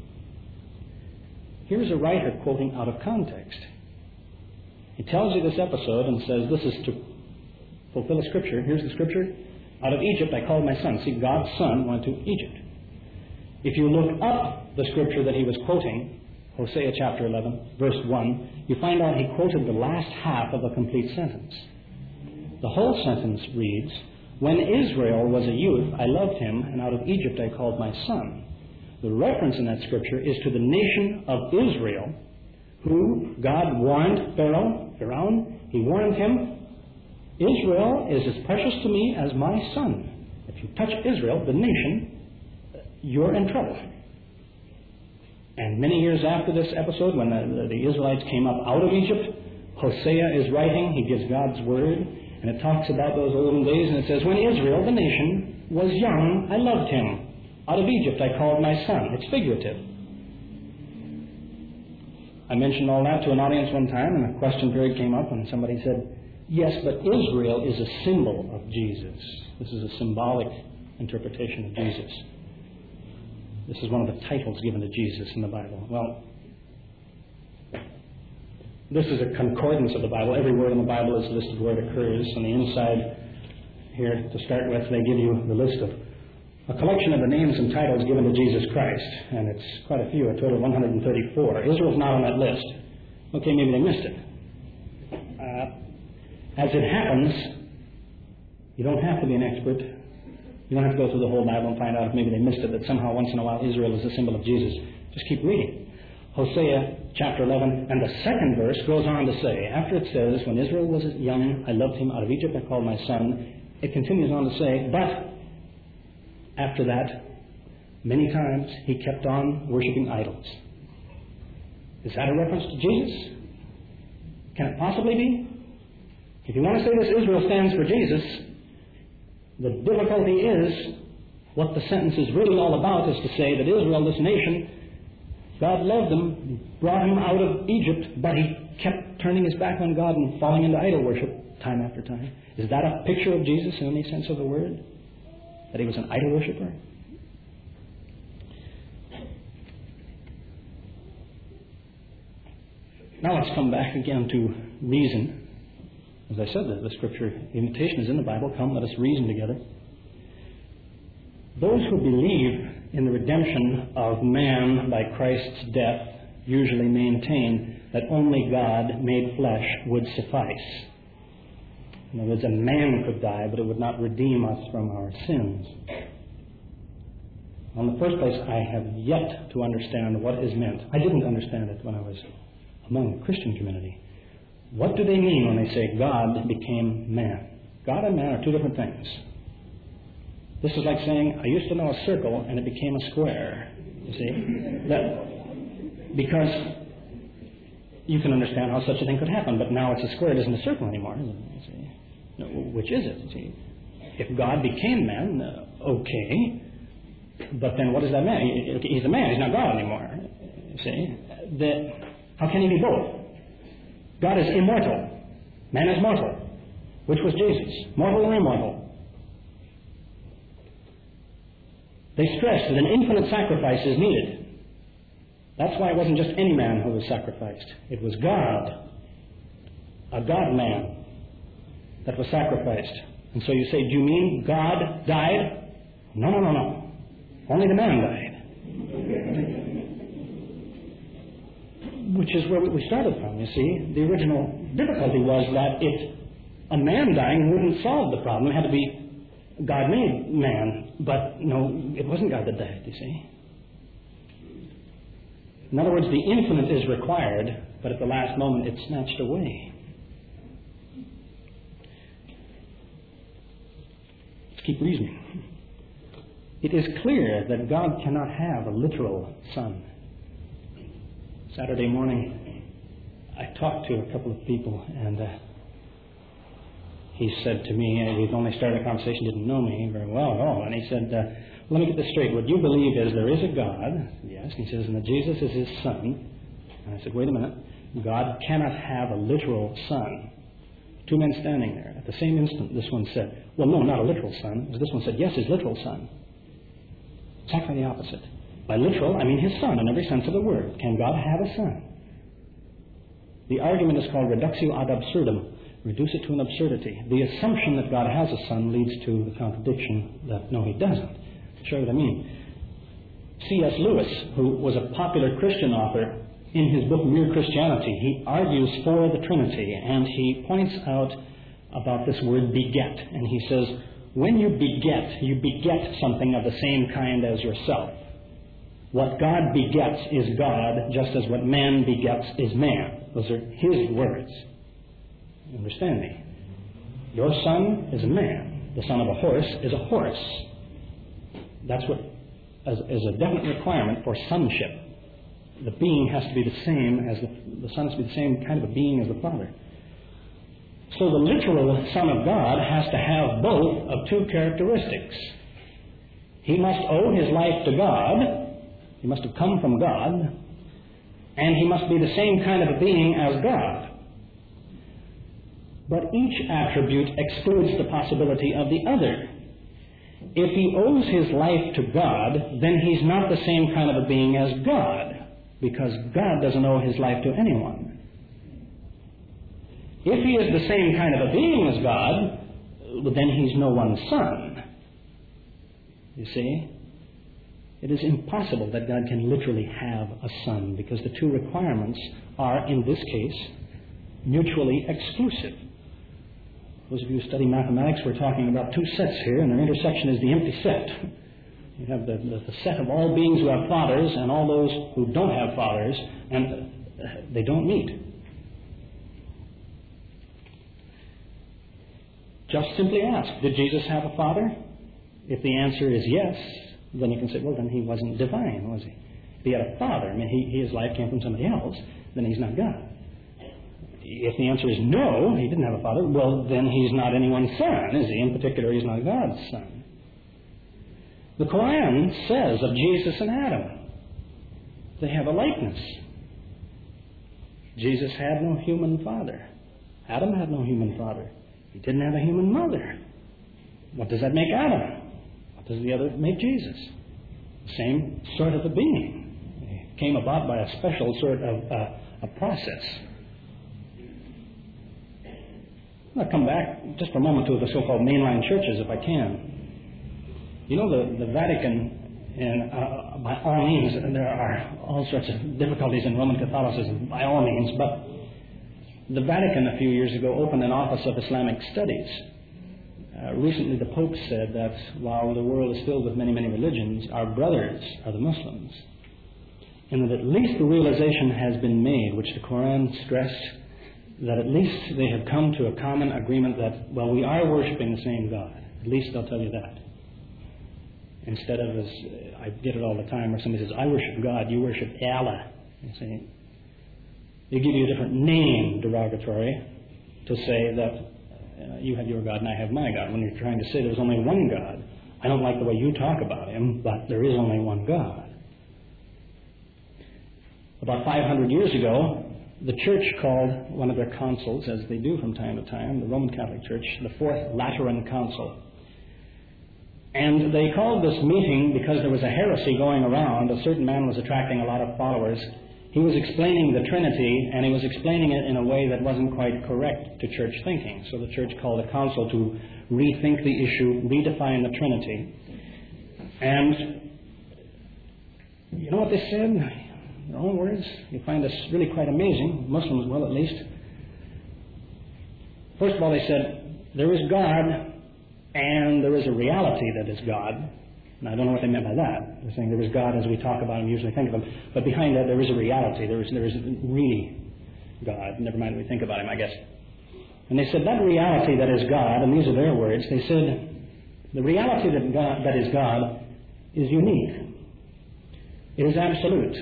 Speaker 1: Here's a writer quoting out of context. He tells you this episode and says, this is to fulfill a scripture. Here's the scripture. Out of Egypt I called my son. See, God's son went to Egypt. If you look up the scripture that he was quoting, Hosea chapter eleven, verse one, you find out he quoted the last half of a complete sentence. The whole sentence reads, when Israel was a youth, I loved him, and out of Egypt I called my son. The reference in that scripture is to the nation of Israel, who God warned Pharaoh, Pharaoh, he warned him, Israel is as precious to me as my son. If you touch Israel, the nation, you're in trouble. And many years after this episode, when the, the Israelites came up out of Egypt, Hosea is writing, he gives God's word, and it talks about those olden days, and it says, when Israel, the nation, was young, I loved him. Out of Egypt I called my son. It's figurative. I mentioned all that to an audience one time, and a question period came up, and somebody said, yes, but Israel is a symbol of Jesus. This is a symbolic interpretation of Jesus. This is one of the titles given to Jesus in the Bible. Well, this is a concordance of the Bible. Every word in the Bible is listed where it occurs. On the inside here, to start with, they give you the list of a collection of the names and titles given to Jesus Christ, and it's quite a few, a total of one hundred thirty-four. Israel's not on that list. Okay, maybe they missed it. Uh, as it happens, you don't have to be an expert. You don't have to go through the whole Bible and find out if maybe they missed it, that somehow once in a while Israel is a symbol of Jesus. Just keep reading. Hosea chapter eleven, and the second verse goes on to say, after it says, when Israel was young, I loved him, out of Egypt I called my son, it continues on to say, but after that, many times he kept on worshiping idols. Is that a reference to Jesus? Can it possibly be? If you want to say this Israel stands for Jesus, the difficulty is, what the sentence is really all about is to say that Israel, this nation, God loved them, brought him out of Egypt, but he kept turning his back on God and falling into idol worship time after time. Is that a picture of Jesus in any sense of the word? That he was an idol worshiper? Now let's come back again to reason. As I said, the scripture, the invitation is in the Bible. Come, let us reason together. Those who believe in the redemption of man by Christ's death usually maintain that only God made flesh would suffice. In other words, a man could die, but it would not redeem us from our sins. In the first place, I have yet to understand what is meant. I didn't understand it when I was among the Christian community. What do they mean when they say God became man? God and man are two different things. This is like saying, I used to know a circle and it became a square. You see? That, because you can understand how such a thing could happen. But now it's a square, it isn't a circle anymore, is it? You see? No, which is it? You see? If God became man, uh, okay. But then what does that mean? He's a man, he's not God anymore. You see? The, how can he be both? God is immortal. Man is mortal. Which was Jesus? Mortal or immortal? They stressed that an infinite sacrifice is needed. That's why it wasn't just any man who was sacrificed. It was God, a God-man, that was sacrificed. And so you say, do you mean God died? No, no, no, no. Only the man died. Which is where we started from, you see. The original difficulty was that if a man dying wouldn't solve the problem, it had to be God made man. But no, it wasn't God that died, you see. In other words, the infinite is required, but at the last moment it's snatched away. Let's keep reasoning. It is clear that God cannot have a literal son. Saturday morning, I talked to a couple of people, and uh, he said to me, and he'd only started a conversation, didn't know me very well at all, and he said, uh, let me get this straight. What you believe is there is a God. I said, yes. And he says, and that Jesus is his son. And I said, wait a minute. God cannot have a literal son. Two men standing there. At the same instant, this one said, well, no, not a literal son. This one said, yes, his literal son. Exactly the opposite. By literal, I mean his son in every sense of the word. Can God have a son? The argument is called reductio ad absurdum. Reduce it to an absurdity. The assumption that God has a son leads to the contradiction that, no, he doesn't. I'll show you what I mean. C S Lewis, who was a popular Christian author, in his book Mere Christianity, he argues for the Trinity, and he points out about this word beget. And he says, when you beget, you beget something of the same kind as yourself. What God begets is God, just as what man begets is man. Those are his words. Understand me? Your son is a man. The son of a horse is a horse. That's what is a definite requirement for sonship. The being has to be the same as the, the son has to be the same kind of a being as the father. So the literal Son of God has to have both of two characteristics. He must owe his life to God. He must have come from God. And he must be the same kind of a being as God. But each attribute excludes the possibility of the other. If he owes his life to God, then he's not the same kind of a being as God, because God doesn't owe his life to anyone. If he is the same kind of a being as God, then he's no one's son. You see? It is impossible that God can literally have a son, because the two requirements are, in this case, mutually exclusive. Those of you who study mathematics, we're talking about two sets here, and their intersection is the empty set. You have the, the, the set of all beings who have fathers and all those who don't have fathers, and they don't meet. Just simply ask, did Jesus have a father? If the answer is yes, then you can say, well, then he wasn't divine, was he? If he had a father, I mean, he, his life came from somebody else, then he's not God. If the answer is no, he didn't have a father, well, then he's not anyone's son, is he? In particular, he's not God's son. The Quran says of Jesus and Adam, they have a likeness. Jesus had no human father. Adam had no human father. He didn't have a human mother. What does that make Adam? What does the other make Jesus? The same sort of a being. He came about by a special sort of uh, a process. I'll come back just for a moment to the so-called mainline churches, if I can. You know, the, the Vatican, and uh, by all means, there are all sorts of difficulties in Roman Catholicism, by all means, but the Vatican a few years ago opened an Office of Islamic Studies. Uh, recently the Pope said that while the world is filled with many, many religions, our brothers are the Muslims. And that at least the realization has been made, which the Quran stressed, that at least they have come to a common agreement that, well, we are worshiping the same God. At least they'll tell you that. Instead of, as I get it all the time, where somebody says, I worship God, you worship Allah. You see? They give you a different name, derogatory, to say that uh, you have your God and I have my God, when you're trying to say there's only one God. I don't like the way you talk about him, but there is only one God. About five hundred years ago, the Church called one of their councils, as they do from time to time, the Roman Catholic Church, the Fourth Lateran Council. And they called this meeting because there was a heresy going around. A certain man was attracting a lot of followers. He was explaining the Trinity, and he was explaining it in a way that wasn't quite correct to church thinking. So the church called a council to rethink the issue, redefine the Trinity. And you know what they said? In their own words, you find this really quite amazing. Muslims will, at least. First of all, they said, there is God, and there is a reality that is God. And I don't know what they meant by that. They're saying there is God as we talk about him, usually think of him. But behind that, there is a reality. There is, there is really God. Never mind we think about him, I guess. And they said that reality that is God, and these are their words, they said the reality that, God, that is God is unique. It is absolute.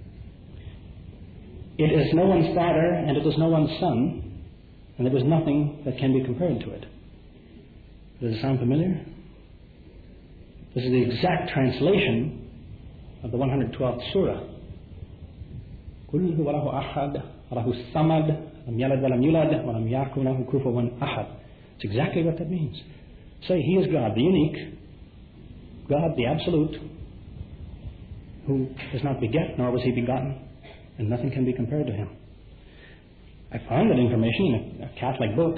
Speaker 1: It is no one's Father, and it is no one's Son, and there is nothing that can be compared to it. Does it sound familiar? This is the exact translation of the one hundred twelfth Surah. Qul huwa lahu ahad, lahu samad, lam yalad wa lam yulad, wa lam yakun lahu kufuwan ahad. It's exactly what that means. Say, he is God, the unique, God, the absolute, who does not beget, nor was he begotten, and nothing can be compared to him. I found that information in a, a Catholic book.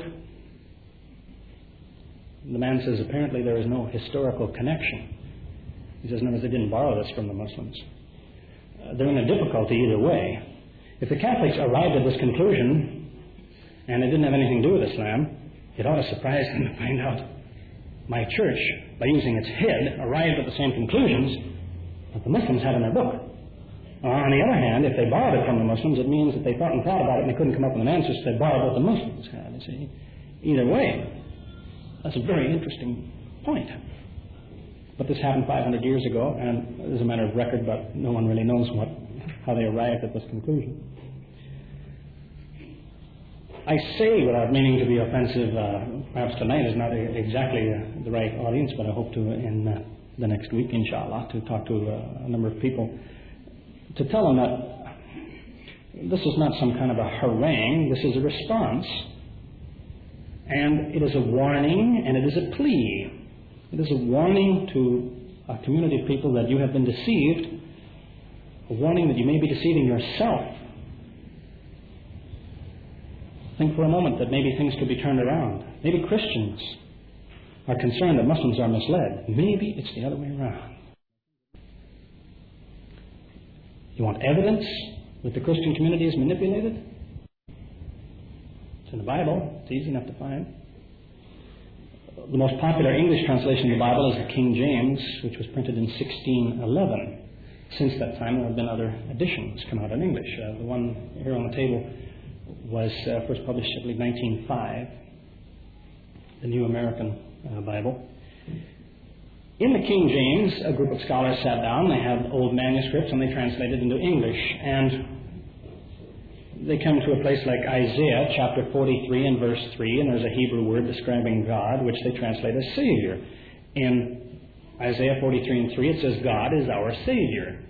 Speaker 1: The man says apparently there is no historical connection. He says, no, they didn't borrow this from the Muslims. Uh, they're in a difficulty either way. If the Catholics arrived at this conclusion, and it didn't have anything to do with Islam, it ought to surprise them to find out my church, by using its head, arrived at the same conclusions that the Muslims had in their book. Uh, on the other hand, if they borrowed it from the Muslims, it means that they thought and thought about it and they couldn't come up with an answer, so they borrowed what the Muslims had. You see? Either way, that's a very interesting point. But this happened five hundred years ago, and it is a matter of record, but no one really knows what, how they arrived at this conclusion. I say, without meaning to be offensive, uh, perhaps tonight is not exactly uh, the right audience, but I hope to in uh, the next week, inshallah, to talk to uh, a number of people, to tell them that this is not some kind of a harangue, this is a response. And it is a warning, and it is a plea. It is a warning to a community of people that you have been deceived, a warning that you may be deceiving yourself. Think for a moment that maybe things could be turned around. Maybe Christians are concerned that Muslims are misled. Maybe it's the other way around. You want evidence that the Christian community is manipulated? It's in the Bible. It's easy enough to find. The most popular English translation of the Bible is the King James, which was printed in sixteen eleven. Since that time, there have been other editions come out in English. Uh, the one here on the table was uh, first published, I believe, nineteen oh five, the New American uh, Bible. In the King James, a group of scholars sat down. They had old manuscripts, and they translated into English. And they come to a place like Isaiah chapter forty-three and verse three, and there's a Hebrew word describing God, which they translate as Savior. In Isaiah forty-three and three, it says, God is our Savior.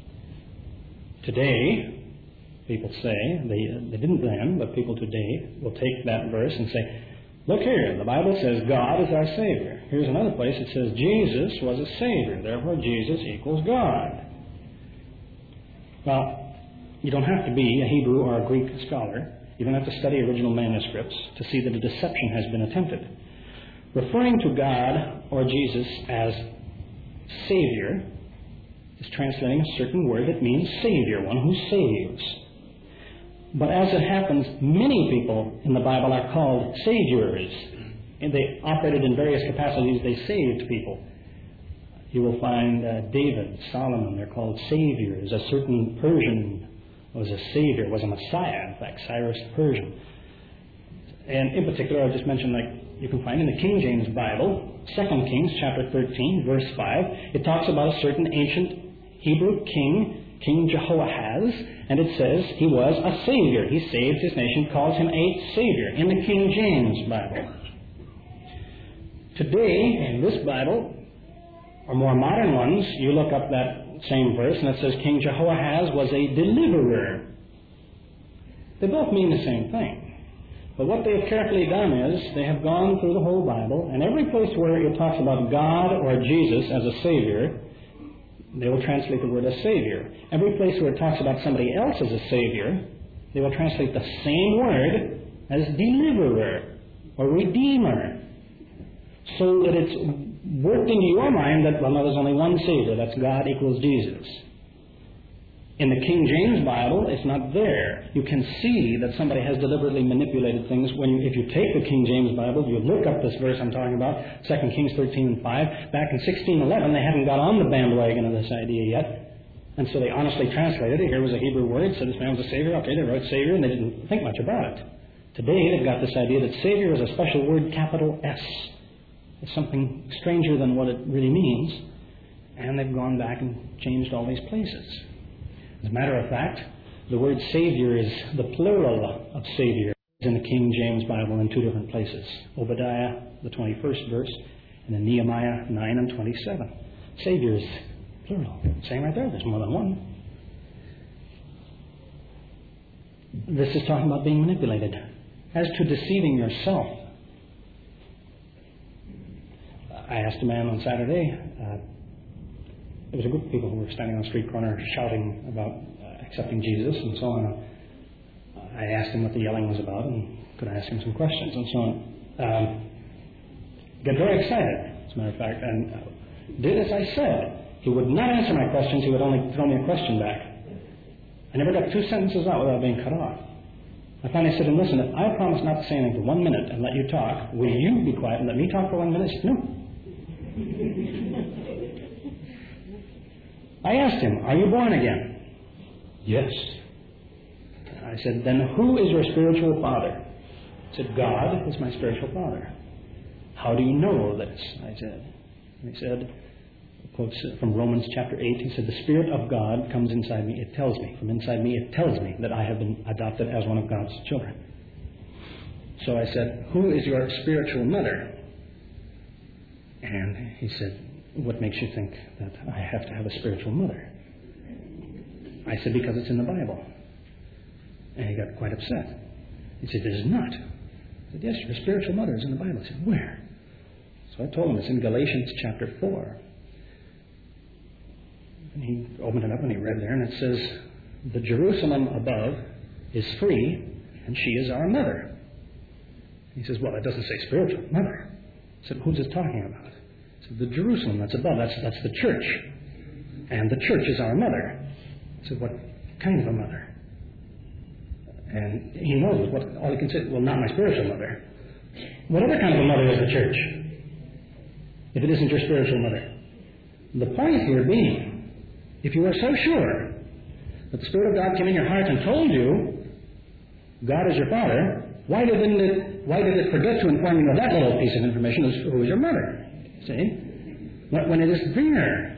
Speaker 1: Today, people say, they, they didn't then, but people today will take that verse and say, look here, the Bible says God is our Savior. Here's another place that says Jesus was a Savior, therefore Jesus equals God. Well, you don't have to be a Hebrew or a Greek scholar. You don't have to study original manuscripts to see that a deception has been attempted. Referring to God or Jesus as Savior is translating a certain word that means Savior, one who saves. But as it happens, many people in the Bible are called Saviors. And they operated in various capacities. They saved people. You will find uh, David, Solomon, they're called Saviors. A certain Persian was a Savior, was a Messiah, in fact, Cyrus the Persian. And in particular, I'll just mention, like, you can find in the King James Bible, Second Kings chapter thirteen, verse five, it talks about a certain ancient Hebrew king, King Jehoahaz, and it says he was a savior. He saved his nation, calls him a savior in the King James Bible. Today, in this Bible, or more modern ones, you look up that same verse, and it says King Jehoahaz was a deliverer. They both mean the same thing. But what they have carefully done is they have gone through the whole Bible, and every place where it talks about God or Jesus as a Savior, they will translate the word as Savior. Every place where it talks about somebody else as a Savior, they will translate the same word as deliverer or redeemer. So that it's worked into your mind that, well, no, there's only one Savior. That's God equals Jesus. In the King James Bible, it's not there. You can see that somebody has deliberately manipulated things. When you, if you take the King James Bible, you look up this verse I'm talking about, Second Kings thirteen and five. Back in sixteen eleven, they hadn't got on the bandwagon of this idea yet. And so they honestly translated it. Here was a Hebrew word, said this man was a Savior. Okay, they wrote Savior, and they didn't think much about it. Today, they've got this idea that Savior is a special word, capital S. It's something stranger than what it really means. And they've gone back and changed all these places. As a matter of fact, the word Savior is the plural of Savior in the King James Bible in two different places. Obadiah, the twenty-first verse, and in Nehemiah nine and twenty-seven. Savior is plural. Same right there. There's more than one. This is talking about being manipulated. As to deceiving yourself, I asked a man on Saturday, uh, there was a group of people who were standing on the street corner shouting about uh, accepting Jesus and so on. I asked him what the yelling was about and could I ask him some questions and so on. Um, got very excited, as a matter of fact, and uh, did as I said. He would not answer my questions, he would only throw me a question back. I never got two sentences out without being cut off. I finally said to him, listen, if I promise not to say anything for one minute and let you talk, will you be quiet and let me talk for one minute? He said, no. I asked him, are you born again? Yes. I said, then who is your spiritual father? He said, God is my spiritual father. How do you know this? I said. And he said, quotes from Romans chapter eight, he said, the Spirit of God comes inside me. It tells me. From inside me, it tells me that I have been adopted as one of God's children. So I said, who is your spiritual mother? And he said, what makes you think that I have to have a spiritual mother? I said, because it's in the Bible. And he got quite upset. He said, it is not. I said, yes, your spiritual mother is in the Bible. He said, where? So I told him it's in Galatians chapter four. And he opened it up and he read there, and it says, the Jerusalem above is free, and she is our mother. He says, well, it doesn't say spiritual mother. I said, who's it talking about? He said, the Jerusalem that's above, that's, that's the church. And the church is our mother. I said, what kind of a mother? And he knows what all he can say, well, not my spiritual mother. What other kind of a mother is the church, if it isn't your spiritual mother? The point here being, if you are so sure that the Spirit of God came in your heart and told you God is your Father, why didn't it, why did it forget to inform you of that little piece of information as who is your mother? See? When it is there.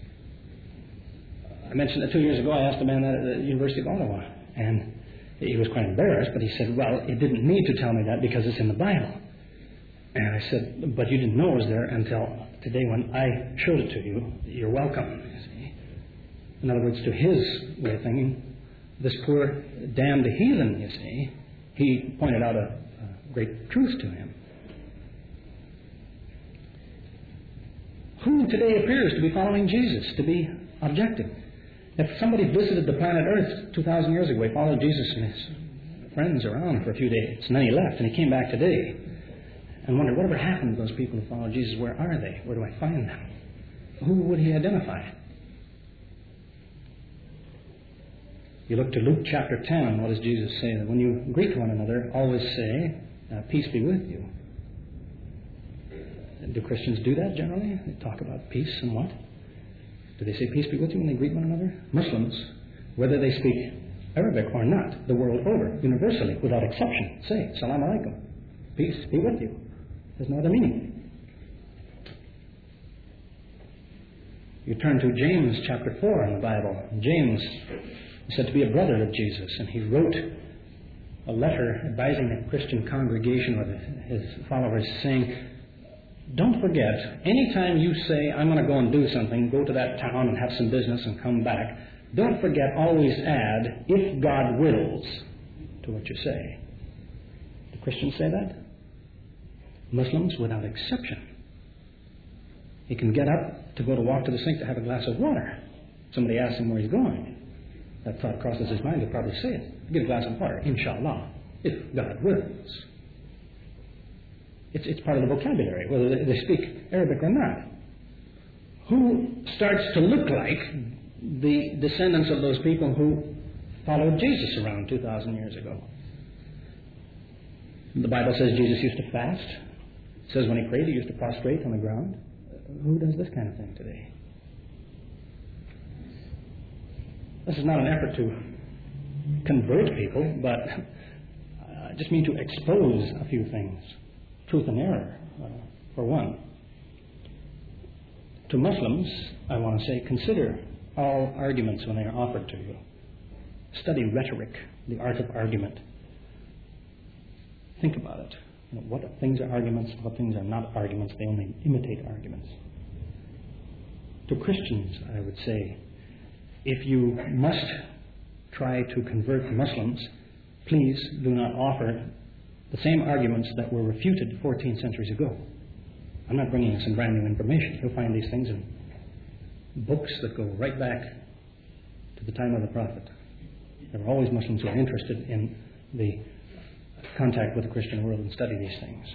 Speaker 1: I mentioned that two years ago. I asked a man that at the University of Ottawa, and he was quite embarrassed, but he said, well, it didn't need to tell me that because it's in the Bible. And I said, but you didn't know it was there until today when I showed it to you. You're welcome. You see? In other words, to his way of thinking, this poor damned heathen, you see, he pointed out a, a great truth to him. Who today appears to be following Jesus, to be objective? If somebody visited the planet Earth two thousand years ago, he followed Jesus and his friends around for a few days, and then he left, and he came back today and wondered, whatever happened to those people who followed Jesus? Where are they? Where do I find them? Who would he identify? You look to Luke chapter ten, what does Jesus say? That when you greet one another, always say, uh, peace be with you. Do Christians do that generally? They talk about peace and what? Do they say peace be with you when they greet one another? Muslims, whether they speak Arabic or not, the world over, universally, without exception, say, Salam alaikum, peace be with you. There's no other meaning. You turn to James chapter four in the Bible. James is said to be a brother of Jesus, and he wrote a letter advising the Christian congregation or his followers, saying, don't forget, anytime you say, I'm going to go and do something, go to that town and have some business and come back, don't forget, always add, if God wills, to what you say. Do Christians say that? Muslims, without exception. He can get up to go to walk to the sink to have a glass of water. Somebody asks him where he's going. That thought crosses his mind, he'll probably say it. Get a glass of water, inshallah, if God wills. It's, it's part of the vocabulary, whether they, they speak Arabic or not. Who starts to look like the descendants of those people who followed Jesus around two thousand years ago? The Bible says Jesus used to fast. It says when he prayed, he used to prostrate on the ground. Who does this kind of thing today? This is not an effort to convert people, but I just mean to expose a few things. Truth and error, uh, for one. To Muslims, I want to say, consider all arguments when they are offered to you. Study rhetoric, the art of argument. Think about it. You know, what things are arguments, what things are not arguments. They only imitate arguments. To Christians, I would say, if you must try to convert Muslims, please do not offer the same arguments that were refuted fourteen centuries ago. I'm not bringing you some brand new information. You'll find these things in books that go right back to the time of the Prophet. There were always Muslims who were interested in the contact with the Christian world and study these things.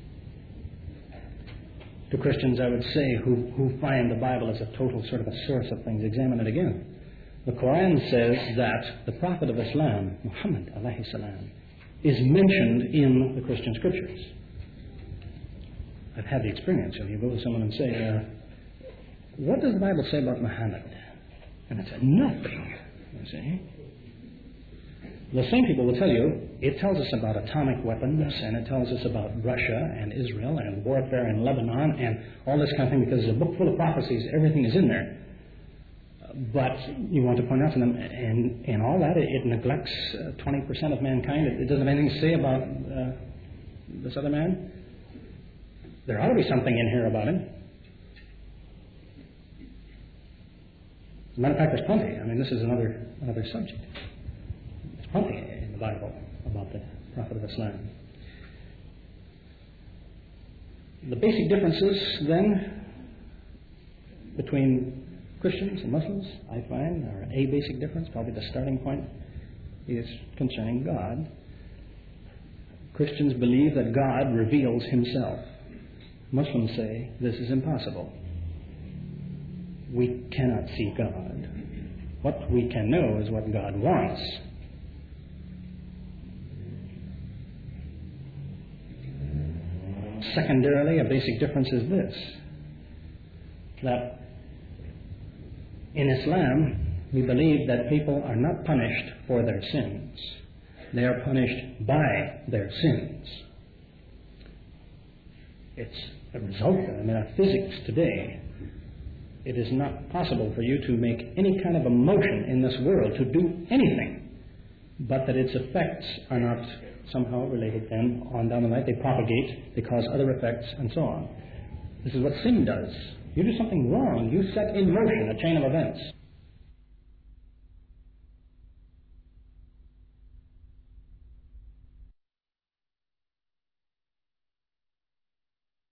Speaker 1: To Christians, I would say, who, who find the Bible as a total sort of a source of things, examine it again. The Quran says that the Prophet of Islam, Muhammad alayhi salam, is mentioned in the Christian scriptures. I've had the experience of you go to someone and say, uh, what does the Bible say about Muhammad? And I said, nothing, you see. The same people will tell you, it tells us about atomic weapons, and it tells us about Russia and Israel and warfare in Lebanon and all this kind of thing, because it's a book full of prophecies, everything is in there. But you want to point out to them, and, and all that, it, it neglects uh, twenty percent of mankind. It, it doesn't have anything to say about uh, this other man. There ought to be something in here about him. As a matter of fact, there's plenty. I mean, this is another another subject. There's plenty in the Bible about the Prophet of Islam. The basic differences, then, between Christians and Muslims, I find, are a basic difference. Probably the starting point is concerning God. Christians believe that God reveals himself. Muslims say this is impossible. We cannot see God. What we can know is what God wants. Secondarily, a basic difference is this, that in Islam, we believe that people are not punished for their sins. They are punished by their sins. It's a result of metaphysics today. It is not possible for you to make any kind of a motion in this world to do anything, but that its effects are not somehow related then on down the line. They propagate, they cause other effects, and so on. This is what sin does. You do something wrong, you set in motion a chain of events.